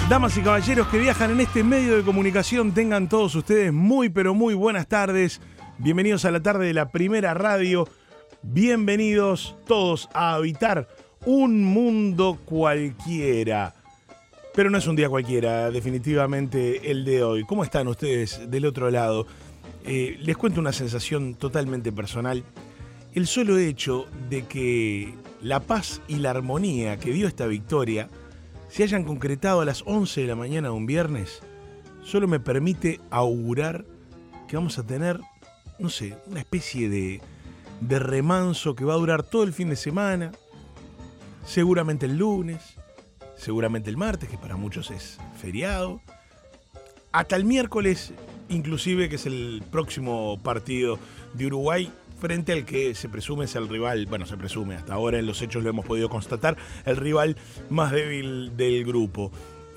Damas y caballeros que viajan en este medio de comunicación, tengan todos ustedes muy pero muy buenas tardes. Bienvenidos a la tarde de la Primera Radio. Bienvenidos todos a habitar un mundo cualquiera. Pero no es un día cualquiera, definitivamente el de hoy. ¿Cómo están ustedes del otro lado? Les cuento una sensación totalmente personal. El solo hecho de que la paz y la armonía que dio esta victoria se hayan concretado a las 11 de la mañana de un viernes, solo me permite augurar que vamos a tener, no sé, una especie de remanso que va a durar todo el fin de semana, seguramente el lunes, seguramente el martes, que para muchos es feriado, hasta el miércoles, inclusive, que es el próximo partido de Uruguay, frente al que se presume es el rival, bueno, se presume, hasta ahora en los hechos lo hemos podido constatar, el rival más débil del grupo.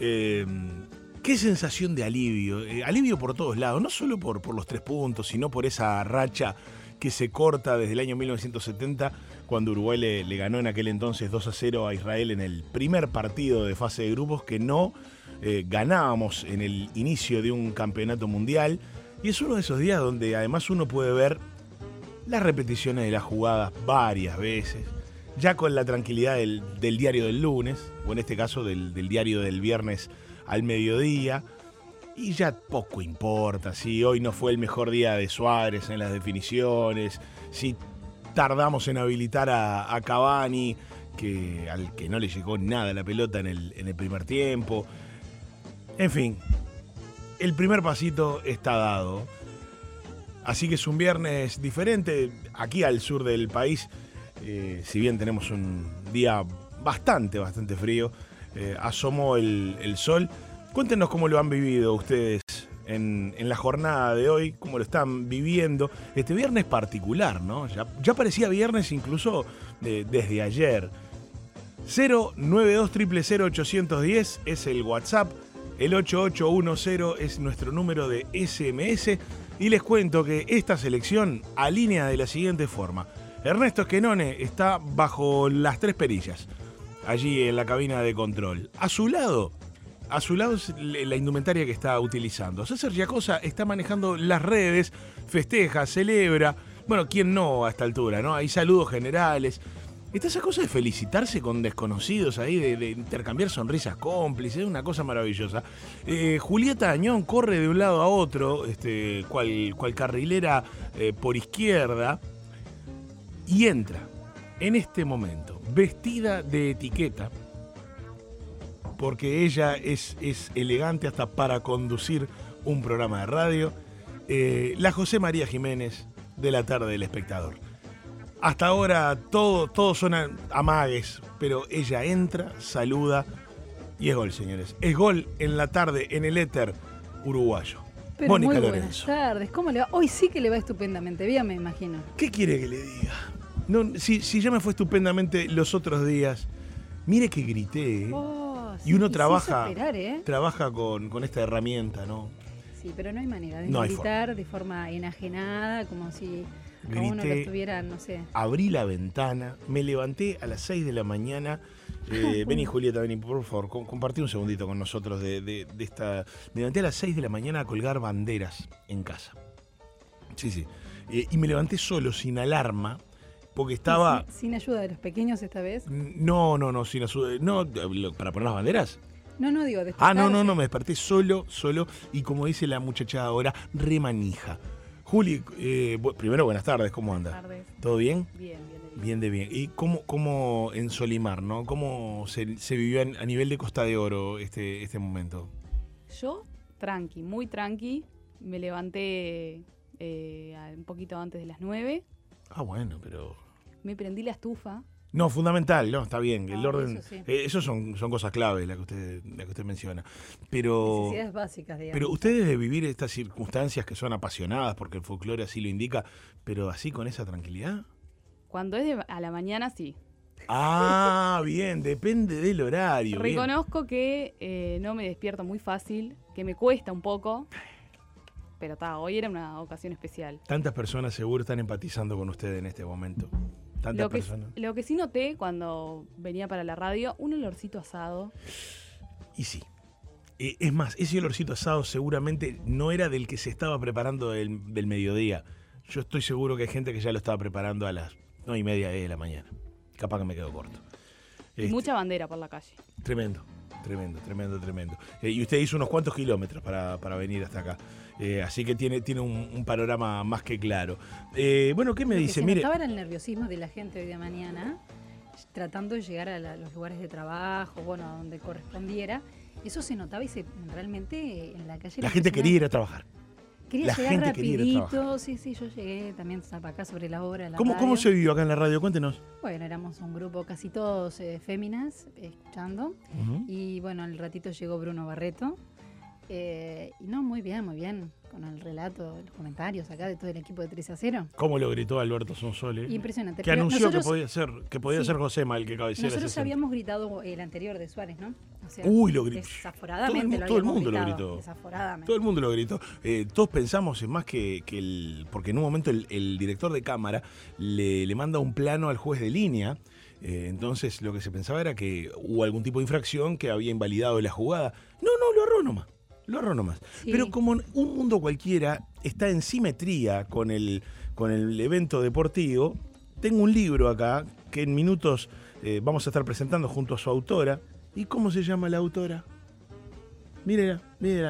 Qué sensación de alivio, alivio por todos lados, no solo por los 3 puntos, sino por esa racha que se corta desde el año 1970, cuando Uruguay le ganó en aquel entonces 2-0 a Israel en el primer partido de fase de grupos que no ganábamos en el inicio de un campeonato mundial. Y es uno de esos días donde además uno puede ver las repeticiones de las jugadas varias veces, ya con la tranquilidad del diario del lunes, o en este caso del diario del viernes al mediodía, y ya poco importa si hoy no fue el mejor día de Suárez en las definiciones, si tardamos en habilitar a Cavani, al que no le llegó nada la pelota en el primer tiempo. En fin, el primer pasito está dado. Así que es un viernes diferente. Aquí al sur del país, si bien tenemos un día bastante frío, asomó el sol. Cuéntenos cómo lo han vivido ustedes en la jornada de hoy, cómo lo están viviendo. Este viernes particular, ¿no? Ya parecía viernes incluso desde ayer. 092-000-810 es el WhatsApp, el 8810 es nuestro número de SMS. Y les cuento que esta selección alinea de la siguiente forma. Ernesto Esquenone está bajo las 3 perillas, allí en la cabina de control. A su lado es la indumentaria que está utilizando. César Giacosa está manejando las redes, festeja, celebra. Bueno, ¿quién no a esta altura, no? Hay saludos generales. Está esa cosa de felicitarse con desconocidos ahí, de intercambiar sonrisas cómplices, es una cosa maravillosa. Julieta Añón corre de un lado a otro, cual carrilera por izquierda, y entra en este momento vestida de etiqueta, porque ella es elegante hasta para conducir un programa de radio, la José María Jiménez de la tarde del Espectador. Hasta ahora todo son amagues, pero ella entra, saluda y es gol, señores. Es gol en la tarde en el éter uruguayo. Pero Mónica muy Lorenzo. Buenas tardes, ¿cómo le va? Hoy sí que le va estupendamente bien, me imagino. ¿Qué quiere que le diga? No, si ya me fue estupendamente los otros días, mire que grité, ¿eh? Sí, y uno trabaja con esta herramienta, ¿no? Sí, pero no hay manera de no gritar de forma enajenada, como si a uno lo estuviera, no sé. Abrí la ventana, me levanté a las 6 de la mañana. Vení, Julieta, vení, por favor, compartí un segundito con nosotros de esta. Me levanté a las 6 de la mañana a colgar banderas en casa. Sí. Y me levanté solo, sin alarma, porque estaba. ¿Sin ayuda de los pequeños esta vez? No, sin ayuda. No, ¿para poner las banderas? No, digo, despertarse. No, me desperté solo, y como dice la muchachada ahora, remanija. Juli, primero buenas tardes, ¿cómo anda? Buenas tardes. ¿Todo bien? Bien. Bien. ¿Y cómo en Solimar, ¿no? ¿Cómo se vivió a nivel de Costa de Oro este momento? Yo, muy tranqui. Me levanté un poquito antes de las 9. Ah, bueno, pero. Me prendí la estufa. No, fundamental, no, está bien. El orden. Eso sí. Esos son cosas claves las que usted menciona. Pero. Necesidades básicas, digamos. Pero ustedes de vivir estas circunstancias que son apasionadas, porque el folclore así lo indica, pero así con esa tranquilidad. Cuando es a la mañana, sí. Ah, bien, depende del horario. Reconozco que no me despierto muy fácil, que me cuesta un poco, pero hoy era una ocasión especial. Tantas personas seguro están empatizando con usted en este momento. Lo que sí noté cuando venía para la radio, un olorcito asado. Y sí. Es más, ese olorcito asado seguramente no era del que se estaba preparando del mediodía. Yo estoy seguro que hay gente que ya lo estaba preparando a las 9:30 de la mañana. Capaz que me quedo corto. Y mucha bandera por la calle. Tremendo. Y usted hizo unos cuantos kilómetros para venir hasta acá. Así que tiene un panorama más que claro. Bueno, ¿qué me dice? Lo que Mire, se notaba era el nerviosismo de la gente hoy de mañana, tratando de llegar a los lugares de trabajo, bueno, a donde correspondiera. Eso se notaba y realmente en la calle... la gente quería ir a trabajar. Quería La llegar gente quería ir a rapidito. Sí, yo llegué también acá sobre la hora. ¿Cómo se vivió acá en la radio? Cuéntenos. Bueno, éramos un grupo casi todos féminas escuchando. Uh-huh. Y bueno, al ratito llegó Bruno Barreto. Y no, muy bien, con el relato, los comentarios acá de todo el equipo de 3-0. ¿Cómo lo gritó Alberto Sonsole? Impresionante. Que Pero anunció nosotros, que podía ser Josema el que cabeceara. Nosotros habíamos gritado el anterior de Suárez, ¿no? O sea, Uy, lo gritó. Desaforadamente Todo el mundo gritado, lo gritó. Desaforadamente. Todo el mundo lo gritó. Todos pensamos en más que porque en un momento el director de cámara le manda un plano al juez de línea. Entonces lo que se pensaba era que hubo algún tipo de infracción que había invalidado la jugada. No, lo erró nomás. Sí. Pero como un mundo cualquiera está en simetría con el evento deportivo, tengo un libro acá que en minutos vamos a estar presentando junto a su autora. ¿Y cómo se llama la autora? Mírela,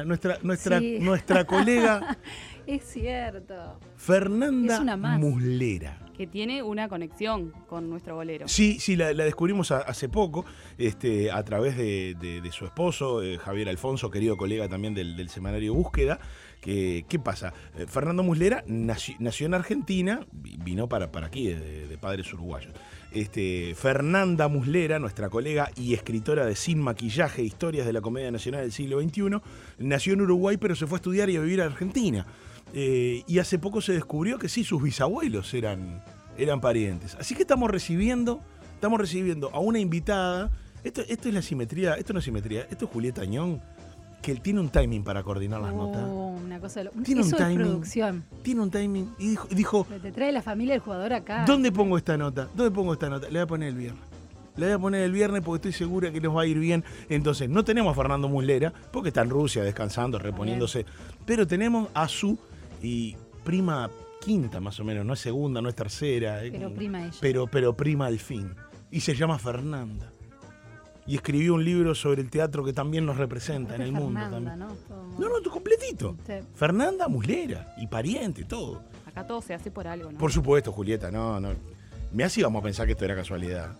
nuestra colega Es cierto. Fernanda Es una más. Muslera. Que tiene una conexión con nuestro golero. Sí, la descubrimos hace poco, a través de su esposo, Javier Alfonso, querido colega también del semanario Búsqueda. ¿Qué pasa? Fernando Muslera nació en Argentina, vino para aquí, de padres uruguayos. Fernanda Muslera, nuestra colega y escritora de Sin Maquillaje, Historias de la Comedia Nacional del siglo XXI, nació en Uruguay, pero se fue a estudiar y a vivir a Argentina. Y hace poco se descubrió que sí, sus bisabuelos eran parientes. Así que estamos recibiendo a una invitada. Esto es la simetría, esto no es simetría, esto es Julieta Añón, que él tiene un timing para coordinar las notas. Una cosa Tiene eso un es timing. producción. Tiene un timing y dijo, Te trae la familia del jugador acá. ¿dónde pongo esta nota? Le voy a poner el viernes. Le voy a poner el viernes porque estoy segura que nos va a ir bien. Entonces, no tenemos a Fernando Muslera, porque está en Rusia descansando, reponiéndose. Pero tenemos a su prima quinta, más o menos. No es segunda, no es tercera. Pero prima ella. Pero prima al fin. Y se llama Fernanda. Y escribió un libro sobre el teatro que también nos representa en el mundo. Fernanda, También. ¿no? No, completito. Sí. Fernanda Muslera. Y pariente, todo. Acá todo se hace por algo, ¿no? Por supuesto, Julieta, no. Me hace íbamos a pensar que esto era casualidad.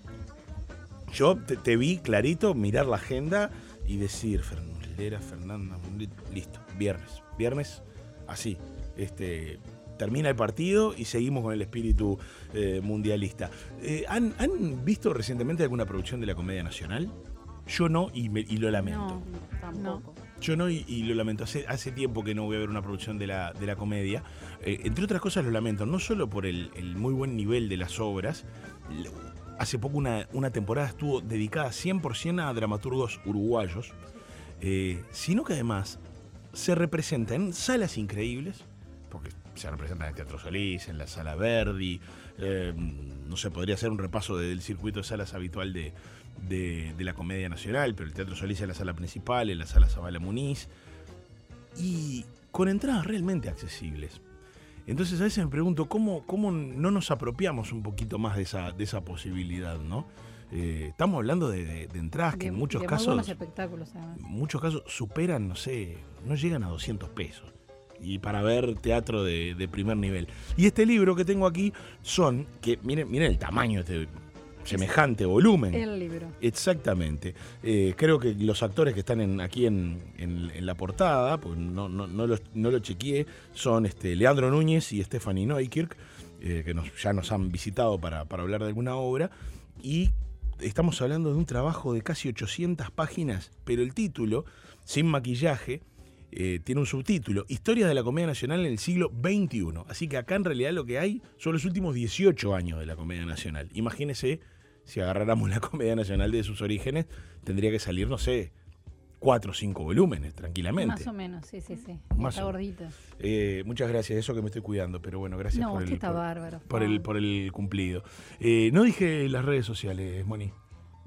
Yo te vi clarito mirar la agenda y decir, Fernanda, listo, viernes, así. Termina el partido y seguimos con el espíritu mundialista. ¿Han visto recientemente alguna producción de la Comedia Nacional? Yo no, y lo lamento. No, tampoco. Yo no, y lo lamento. Hace tiempo que no voy a ver una producción de la comedia. Entre otras cosas lo lamento, no solo por el muy buen nivel de las obras. Hace poco una temporada estuvo dedicada 100% a dramaturgos uruguayos, sino que además se representa en salas increíbles, porque se representa en el Teatro Solís, en la Sala Verdi, no sé, podría hacer un repaso del circuito de salas habitual de la Comedia Nacional, pero el Teatro Solís es la sala principal, en la Sala Zabala Muniz, y con entradas realmente accesibles. Entonces a veces me pregunto cómo no nos apropiamos un poquito más de esa posibilidad, ¿no? Estamos hablando de entradas que en muchos casos, muy buenos espectáculos, además. muchos casos superan, no sé, no llegan a 200 pesos. Y para ver teatro de primer nivel. Y este libro que tengo aquí miren el tamaño de semejante volumen. El libro. Exactamente. Creo que los actores que están aquí en la portada, pues no lo chequeé, son Leandro Núñez y Stephanie Neukirk, que ya nos han visitado para hablar de alguna obra. Y estamos hablando de un trabajo de casi 800 páginas, pero el título, Sin Maquillaje, tiene un subtítulo, Historias de la Comedia Nacional en el siglo XXI. Así que acá en realidad lo que hay son los últimos 18 años de la Comedia Nacional. Imagínese, si agarráramos la Comedia Nacional de sus orígenes, tendría que salir, no sé, 4 o 5 volúmenes, tranquilamente. Más o menos, sí. Más Está o- gordito. Muchas gracias, eso que me estoy cuidando, pero bueno, gracias No, por usted está bárbaro. por el cumplido. No dije las redes sociales, Moni.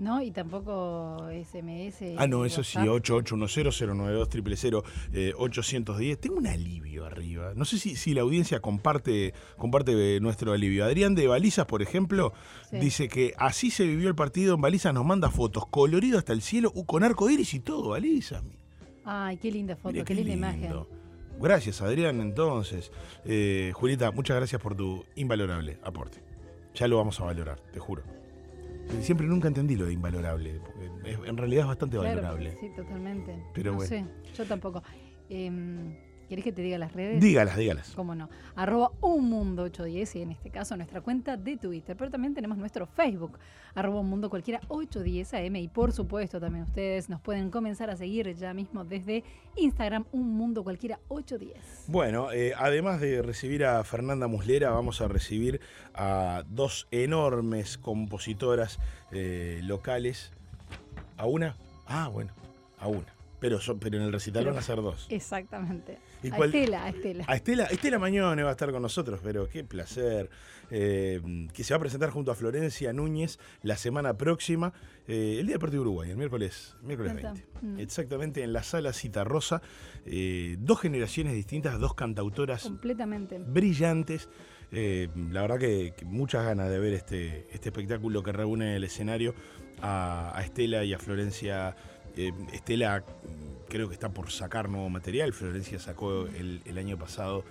No, y tampoco SMS. Ah, no, eso sí, WhatsApp. 8810-092-000, 810. Tengo un alivio arriba. No sé si la audiencia comparte nuestro alivio. Adrián de Balizas, por ejemplo, Sí. dice que así se vivió el partido en Balizas, nos manda fotos, colorido hasta el cielo, con arco iris y todo, Balizas. Ay, qué linda foto, Mire qué linda imagen. lindo. Gracias, Adrián, entonces. Julieta, muchas gracias por tu invalorable aporte. Ya lo vamos a valorar, te juro. Siempre nunca entendí lo de invalorable, porque en realidad es bastante Claro, valorable. sí, totalmente. Pero no bueno. sé, yo tampoco. ¿Querés que te diga las redes? Dígalas. Cómo no. @unmundo810 y en este caso nuestra cuenta de Twitter. Pero también tenemos nuestro Facebook, @unmundocualquiera 810 AM. Y por supuesto también ustedes nos pueden comenzar a seguir ya mismo desde Instagram, unmundocualquiera 810. Bueno, además de recibir a Fernanda Muslera, vamos a recibir a dos enormes compositoras locales. ¿A una? Ah, bueno, a una. Pero en el recital van a ser dos. Exactamente. ¿Y A cuál? Estela. A Estela Mañone va a estar con nosotros, pero qué placer. Que se va a presentar junto a Florencia Núñez la semana próxima, el Día Deportivo Uruguay, el miércoles 20. Exactamente, en la Sala Citarrosa. Dos generaciones distintas, dos cantautoras Completamente. brillantes. La verdad que muchas ganas de ver este espectáculo que reúne en el escenario a Estela y a Florencia. Estela creo que está por sacar nuevo material. Florencia sacó el año pasado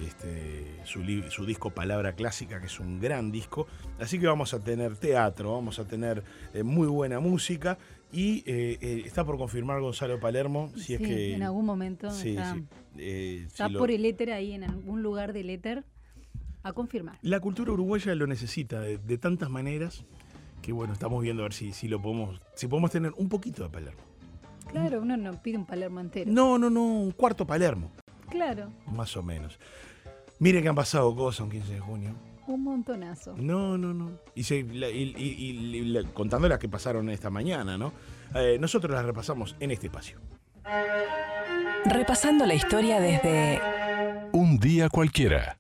su disco Palabra Clásica, que es un gran disco. Así que vamos a tener teatro, vamos a tener muy buena música. Y está por confirmar Gonzalo Palermo. Si es que en algún momento sí, está, sí. está por el éter ahí, en algún lugar del éter, a confirmar. La cultura uruguaya lo necesita de tantas maneras que bueno, estamos viendo a ver si podemos tener un poquito de Palermo. Claro, uno no pide un Palermo entero. No, un cuarto Palermo, Claro, más o menos. Miren que han pasado cosas un 15 de junio. un montonazo. No. Contando las que pasaron esta mañana, ¿no? Nosotros las repasamos en este espacio. Repasando la historia desde Un día cualquiera.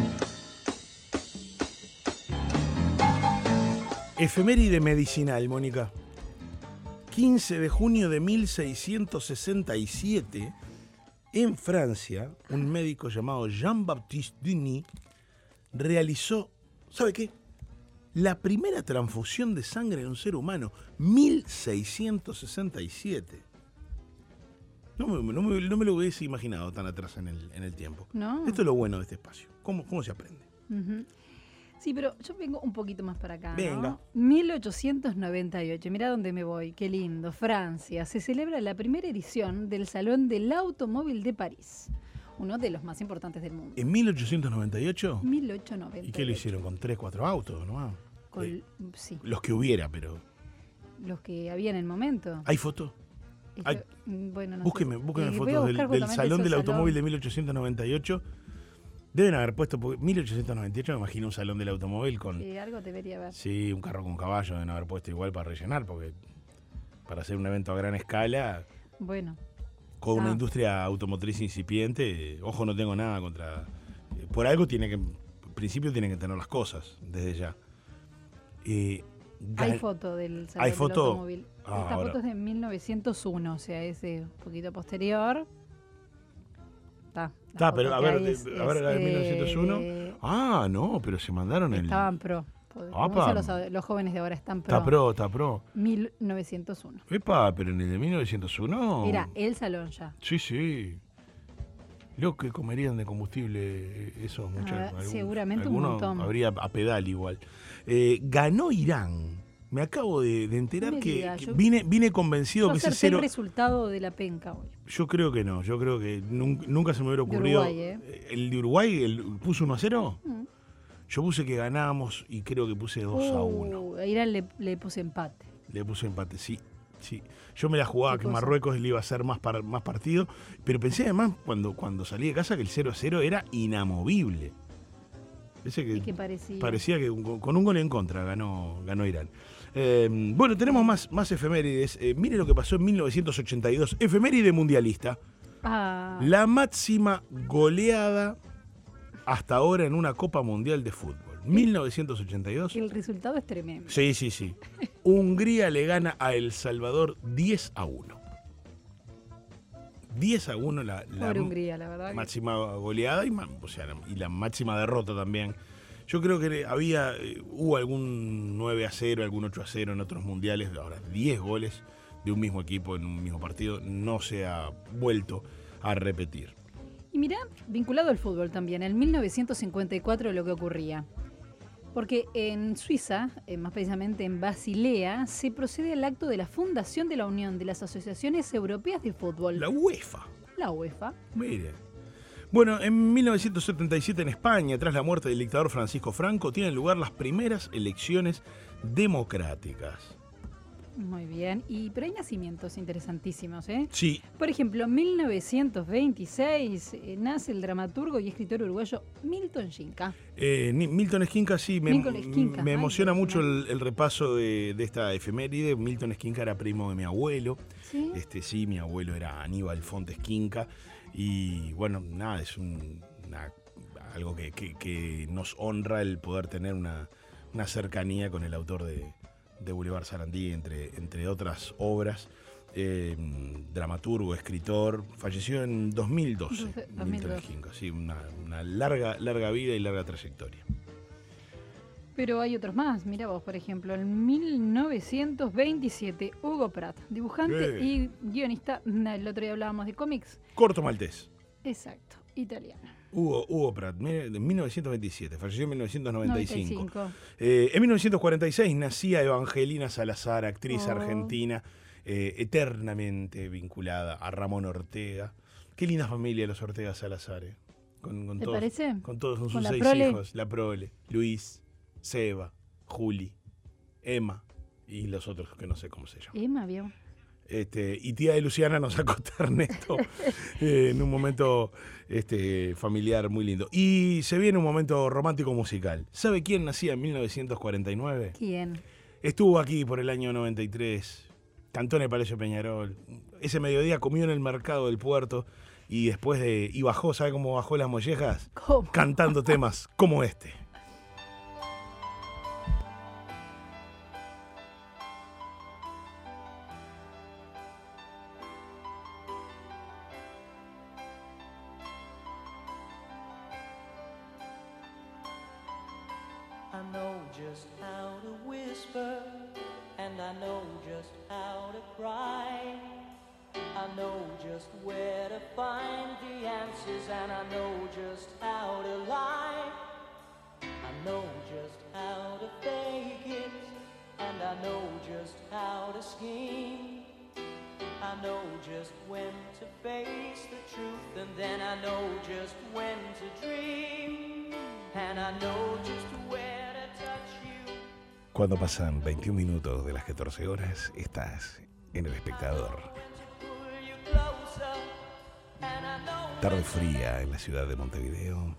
Efeméride medicinal, Mónica. 15 de junio de 1667, en Francia, un médico llamado Jean-Baptiste Denis realizó, ¿sabe qué? La primera transfusión de sangre en un ser humano, 1667. No me lo hubiese imaginado tan atrás en el tiempo. ¿No? Esto es lo bueno de este espacio. ¿Cómo se aprende? Ujú. Sí, pero yo vengo un poquito más para acá, Venga. ¿no? 1898, mirá dónde me voy, qué lindo, Francia. Se celebra la primera edición del Salón del Automóvil de París, uno de los más importantes del mundo. ¿En 1898? 1898. ¿Y qué lo hicieron? ¿Con 3, 4 autos nomás? Sí, Los que hubiera, pero... los que había en el momento. ¿Hay fotos? Esto- Ay, bueno, no Búsqueme sé. fotos Voy a del buscar justamente Salón esos del Automóvil de salón. 1898. Deben haber puesto, porque 1898 me imagino un Salón del Automóvil con... Sí, algo debería haber. Sí, un carro con caballo deben haber puesto igual para rellenar, porque para hacer un evento a gran escala, Bueno, con una Ah. industria automotriz incipiente, ojo, no tengo nada contra... por algo en principio tienen que tener las cosas, desde ya. hay foto del Salón ¿Hay del foto? Automóvil. Ah, Esta ahora. foto es de 1901, o sea, es un poquito posterior. Está, pero a ver, la de de 1901. Ah, no, pero se mandaron el... Estaban pro. Como Apa. dicen los jóvenes de ahora están pro. Está pro. 1901. Epa, pero en el de 1901... Era el salón ya. Sí. Lo que comerían de combustible esos muchachos. seguramente un alguno montón. Habría a pedal igual. Ganó Irán. Me acabo de enterar No me que, digas, que yo- vine convencido Yo que ese acerté el cero... resultado de la penca hoy. Yo creo que no. Yo creo que nunca se me hubiera De ocurrido... Uruguay, ¿El de Uruguay puso 1-0? Mm. Yo puse que ganábamos y creo que puse 2-1. A Irán le puse empate. Le puse empate, sí. Yo me la jugaba ¿Qué que cosa? Marruecos le iba a hacer más partido, pero pensé además cuando salí de casa que el 0-0 era inamovible. Pensé ¿Y qué parecía? parecía que con un gol en contra ganó Irán. Bueno, tenemos más efemérides. Mire lo que pasó en 1982. Efeméride mundialista. Ah, La máxima goleada hasta ahora en una Copa Mundial de Fútbol. fútbol. 1982. El resultado es tremendo. Sí. Hungría le gana a El Salvador 10-1. 10-1 la Pobre Hungría, la verdad. máxima goleada y la máxima derrota también. Yo creo que hubo algún 9-0, algún 8-0 en otros mundiales. Ahora, 10 goles de un mismo equipo en un mismo partido no se ha vuelto a repetir. Y mirá, vinculado al fútbol también, en 1954 lo que ocurría. Porque en Suiza, más precisamente en Basilea, se procede al acto de la fundación de la Unión de las Asociaciones Europeas de Fútbol. La UEFA. La UEFA. Mire. Bueno, en 1977 en España, tras la muerte del dictador Francisco Franco, tienen lugar las primeras elecciones democráticas. Muy bien. Pero hay nacimientos interesantísimos, ¿eh? Sí. Por ejemplo, en 1926 nace el dramaturgo y escritor uruguayo Milton Shinka. Milton Esquinca, sí, me Ay, emociona qué mucho lindo. el repaso de esta efeméride. Milton Esquinca era primo de mi abuelo. ¿Sí? Sí, mi abuelo era Aníbal Fonte Esquinca. Y bueno, nada, es algo que nos honra el poder tener una cercanía con el autor de Boulevard Sarandí, entre otras obras. Dramaturgo, escritor, falleció en 2012. 2012. Milton Esquinca, sí, una larga vida y larga trayectoria. Pero hay otros más. Mira vos, por ejemplo, en 1927, Hugo Pratt, dibujante y guionista. El otro día hablábamos de cómics. Corto maltés. Exacto, italiano. Hugo Pratt, de 1927, falleció en 1995. 95. En 1946 nacía Evangelina Salazar, actriz argentina, eternamente vinculada a Ramón Ortega. Qué linda familia los Ortega Salazar, con ¿Te todos, parece? con todos sus ¿Con la 6 prole? hijos, la prole, Luis, Seba, Juli, Emma y los otros que no sé cómo se llaman. Emma, vio. Y tía de Luciana nos sacó Ernesto en un momento familiar muy lindo. Y se viene un momento romántico musical. ¿Sabe quién nacía en 1949? ¿Quién? Estuvo aquí por el año 93. Cantó en el Palacio Peñarol. Ese mediodía comió en el mercado del puerto y y bajó, ¿sabe cómo bajó las mollejas? ¿Cómo? Cantando temas como este. I know just how to whisper, and I know just how to cry. I know just where to find the answers, and I know just how to lie. I know just how to fake it, and I know just how to scheme. I know just when to face the truth, and then I know just when to dream. And I know just where to touch you. Cuando pasan 21 minutos de las 14 horas, estás en El Espectador. Tarde fría en la ciudad de Montevideo.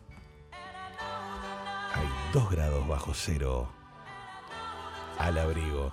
Hay 2 grados bajo cero al abrigo.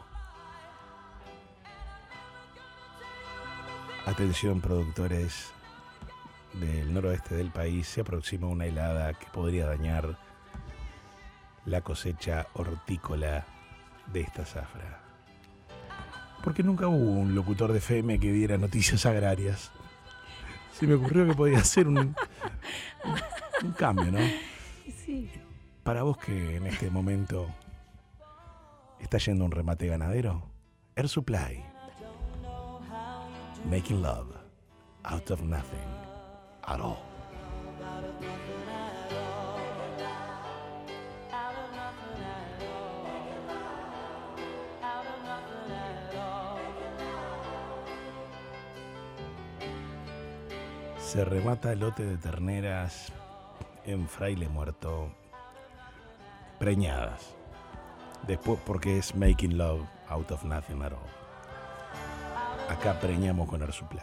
Atención, productores del noroeste del país, se aproxima una helada que podría dañar la cosecha hortícola de esta zafra. Porque nunca hubo un locutor de FM que diera noticias agrarias. Se me ocurrió que podía ser un cambio, ¿no? Sí. Para vos que en este momento está yendo un remate ganadero, Air Supply. Making love out of nothing at all. Se remata el lote de terneras en Fraile Muerto, preñadas. Después porque es Making Love Out of Nothing at All. Acá preñamos con Air Supply.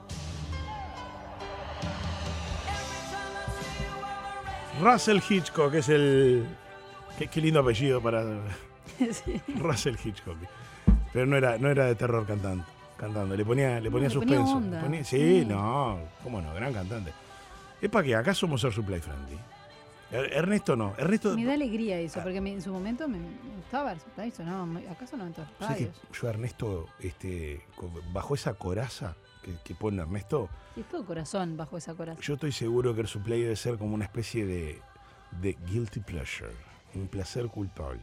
Russell Hitchcock es el... Qué lindo apellido para... Sí. Russell Hitchcock. Pero no era de terror cantando. Le ponía suspenso. onda. Sí, no, cómo no, gran cantante. Es para que acá somos Air Supply Friendly. Ernesto no. Ernesto. Me da alegría eso, porque en su momento me gustaba eso, ¿no? Acá son en todos los ¿Sabes que radios. yo, Ernesto, bajo esa coraza que pone Ernesto, Sí, es todo corazón bajo esa coraza. yo estoy seguro que el Suplay debe ser como una especie de guilty pleasure, un placer culpable.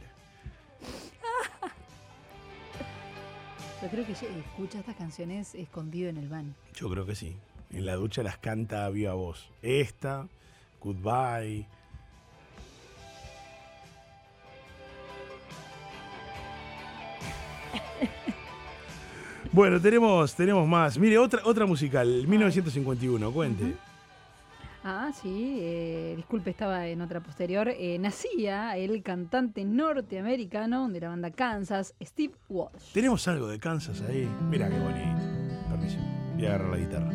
Yo creo que escucha estas canciones escondido en el van. Yo creo que sí. En la ducha las canta a viva voz. Esta, Goodbye. Bueno, tenemos más. Mire, otra musical, 1951, cuente. Ah, sí, disculpe, estaba en otra posterior. Nacía el cantante norteamericano de la banda Kansas, Steve Walsh. Tenemos algo de Kansas ahí. Mira qué bonito. Permiso. Voy a agarrar la guitarra.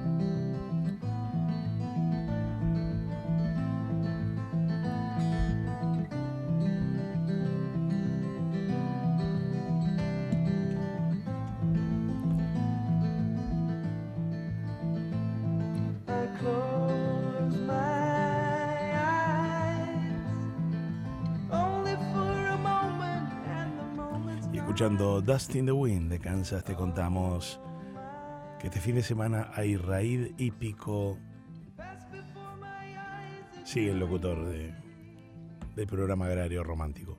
Escuchando Dust in the Wind de Kansas, te contamos que este fin de semana hay raid hípico. Sigue el locutor del programa agrario romántico.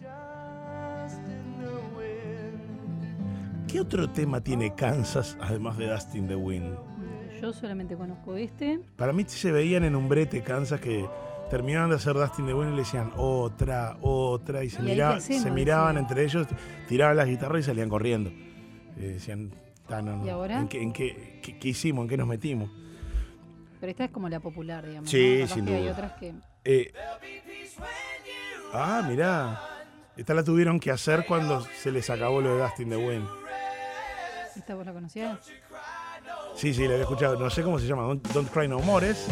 ¿Qué otro tema tiene Kansas además de Dust in the Wind? Yo solamente conozco este. Para mí se veían en un brete Kansas que terminaban de hacer Dust in the Wind y le decían otra, y se miraban entre ellos, tiraban las guitarras y salían corriendo. Decían, ¿Y ahora? ¿En qué hicimos? ¿En qué nos metimos? Pero esta es como la popular, digamos. Sí, ¿no? sin que hay duda. otras que... Mirá. Esta la tuvieron que hacer cuando se les acabó lo de Dust in the Wind. ¿Esta vos la conocías? Sí, la había escuchado. No sé cómo se llama. Don't Cry No More es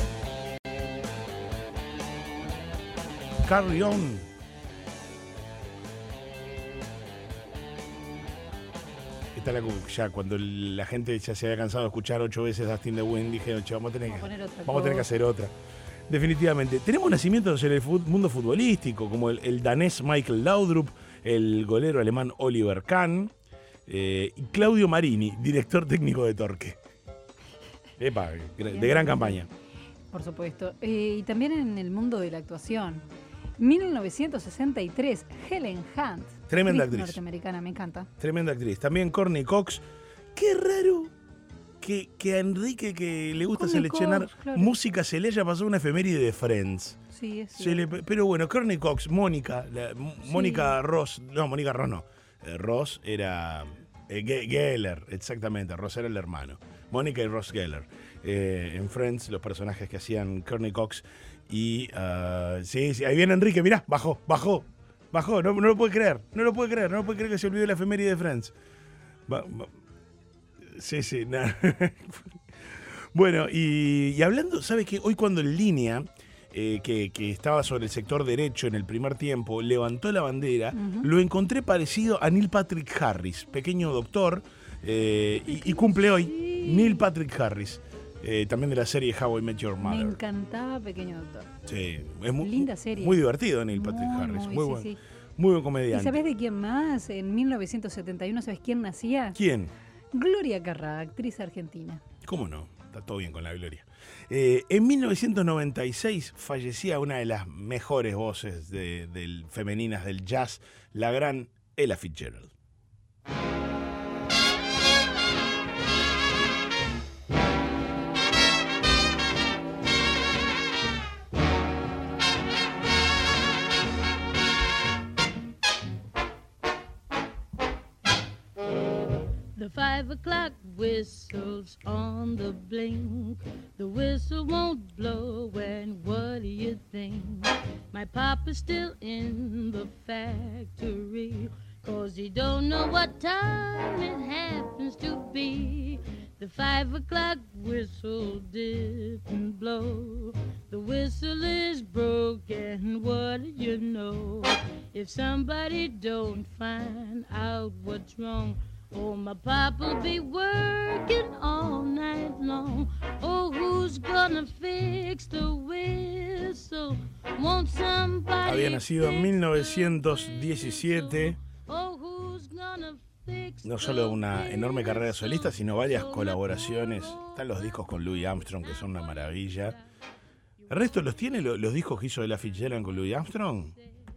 Carry On. Esta ya cuando la gente ya se había cansado de escuchar 8 veces Dust in the Wind, dije, vamos a tener que hacer otra. Definitivamente. Tenemos nacimientos en el mundo futbolístico, como el danés Michael Laudrup, el golero alemán Oliver Kahn y Claudio Marini, director técnico de Torque. Epa, de gran campaña. Por supuesto. Y también en el mundo de la actuación. 1963, Helen Hunt. Tremenda actriz. Norteamericana, me encanta. Tremenda actriz. También Courtney Cox. Qué raro que a Enrique, que le gusta Courtney seleccionar Cox, claro. música, se le haya pasado una efeméride de Friends. Sí, es Pero bueno, Courtney Cox, Mónica Ross. No, Mónica Ross no. Ross era Geller, exactamente. Ross era el hermano. Mónica y Ross Geller. En Friends, los personajes que hacían Courtney Cox. Y sí, ahí viene Enrique, mirá, bajó, no lo puede creer, no lo puede creer que se olvidó la efeméride de Friends. Sí, nada. Bueno, y hablando, ¿sabes qué? Hoy cuando en línea, que estaba sobre el sector derecho en el primer tiempo, levantó la bandera, lo encontré parecido a Neil Patrick Harris, pequeño doctor, y cumple hoy Neil Patrick Harris. También de la serie How I Met Your Mother. Me encantaba Pequeño Doctor. Sí, es linda serie. Muy divertido Neil Patrick Harris. Muy buen, sí. Muy buen comediante. ¿Y sabés de quién más? En 1971, ¿sabés quién nacía? ¿Quién? Gloria Carrá, actriz argentina. ¿Cómo no? Está todo bien con la Gloria. En 1996 fallecía una de las mejores voces femeninas del jazz, la gran Ella Fitzgerald. The 5 o'clock whistle's on the blink. The whistle won't blow, and what do you think? My papa's still in the factory, 'cause he don't know what time it happens to be. The 5 o'clock whistle didn't blow. The whistle is broken, what do you know? If somebody don't find out what's wrong, oh, my papa'll be working all night long. Oh, who's gonna fix the whistle won't somebody Había nacido en fix 1917. Oh, who's gonna fix No solo una enorme carrera solista, sino varias colaboraciones. Están los discos con Louis Armstrong, que son una maravilla. ¿Ernesto los tiene los discos que hizo Ella Fitzgerald con Louis Armstrong?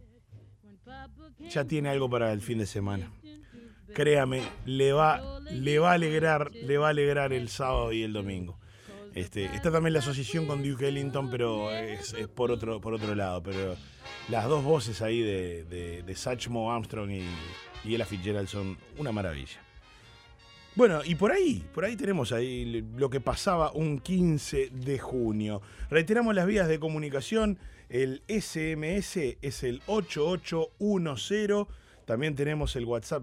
Ya tiene algo para el fin de semana. Créame, le va a alegrar el sábado y el domingo. Está también la asociación con Duke Ellington, pero es por otro lado. Pero las dos voces ahí de Satchmo Armstrong y Ella Fitzgerald son una maravilla. Bueno, y por ahí tenemos ahí lo que pasaba un 15 de junio. Reiteramos las vías de comunicación. El SMS es el 8810. También tenemos el WhatsApp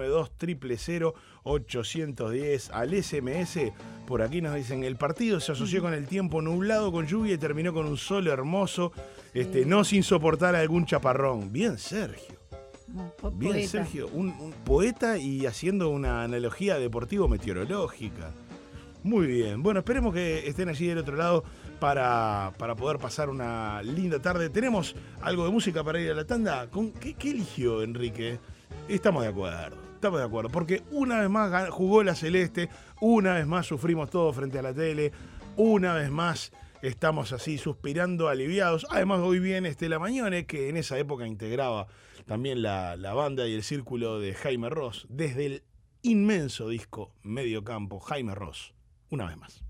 092-000-810. Al SMS, por aquí nos dicen, el partido se asoció con el tiempo nublado, con lluvia y terminó con un sol hermoso, no sin soportar algún chaparrón. Bien, Sergio. Bien, Poeta. Sergio, un poeta y haciendo una analogía deportivo-meteorológica. Muy bien. Bueno, esperemos que estén allí del otro lado para poder pasar una linda tarde. ¿Tenemos algo de música para ir a la tanda? ¿Qué eligió Enrique? Estamos de acuerdo. Porque una vez más jugó la Celeste, una vez más sufrimos todos frente a la tele, una vez más estamos así suspirando aliviados. Además, hoy viene Estela Mañone, que en esa época integraba también la banda y el círculo de Jaime Ross, desde el inmenso disco Medio Campo. Jaime Ross, una vez más.